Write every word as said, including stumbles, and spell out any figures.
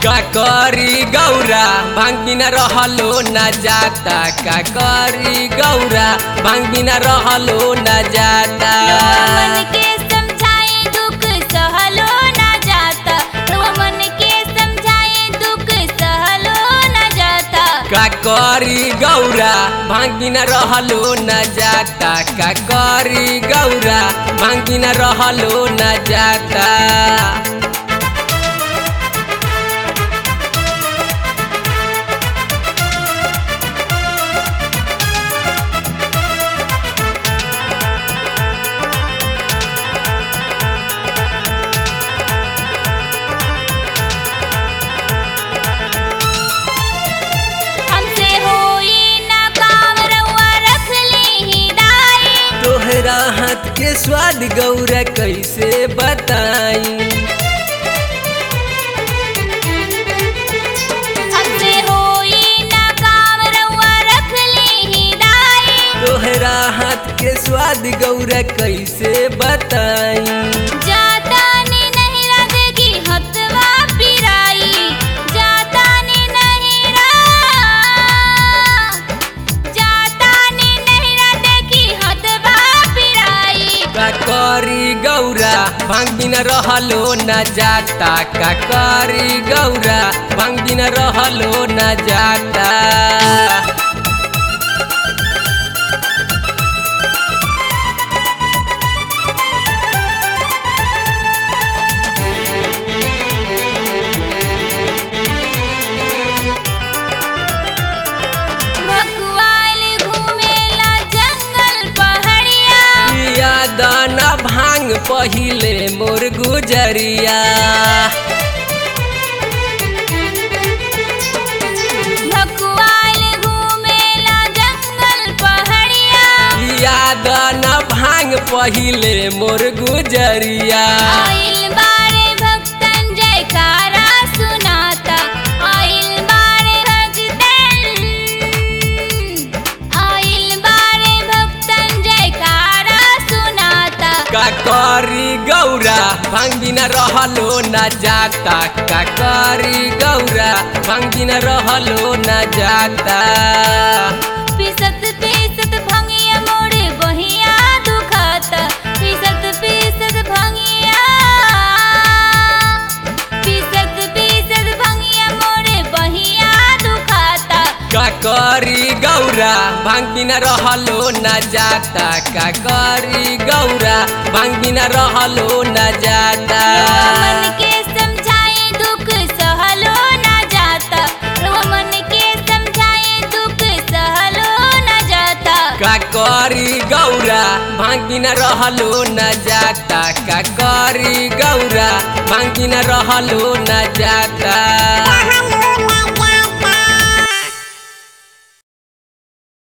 का करी गौरा भांग बिना रहलो न जाता का करी गौरा भांग बिना रहलो न जाता मन के समझाए दुख सहलो न जाता मन के समझाए दुख सहलो न जाता का करी गौरा भांग बिना रहलो न जाता का करी गौरा भांग बिना रहलो न जाता तोहरा हाथ के स्वाद गौरा कैसे बताई हमसे होई ना काम रउआ रख ली दाई तोहरा हाथ के स्वाद गौरा कैसे बताई जाता ने नहीं लगेगी हथवा पिराई जाता ने नहीं रा जाता ने नहीं लगेगी हथवा का करी गौरा भांग बिना रहलो न जाता का करी गौरा भांग बिना रहलो न जाता दाना भांग पहिले मोर गुजरिया भकुआल घूमेला जंगल पहाड़िया या दाना भांग पहिले मोर गुजरिया आइल बारे भक्तन जयकारा सुनाता आइल बारे भक्तन आइल बारे भक्तन जयकारा का करी गौरा भांग बिना रहलो न जाता का करी गौरा भांग बिना रहलो न जाता पिसत पिसत भंगिया मोरे बहिया दुखाता पिसत पिसत भंगिया पिसत पिसत भंगिया मोरे बहिया दुखाता का करी गौरा भांग बिना रहलो न जाता का करी गौरा भांग बिना रहलो न जाता मन के समझाए दुख सहलो न जाता मन के समझाए दुख सहलो न जाता का करी गौरा भांग बिना रहलो न जाता का करी गौरा भांग बिना रहलो न जाता।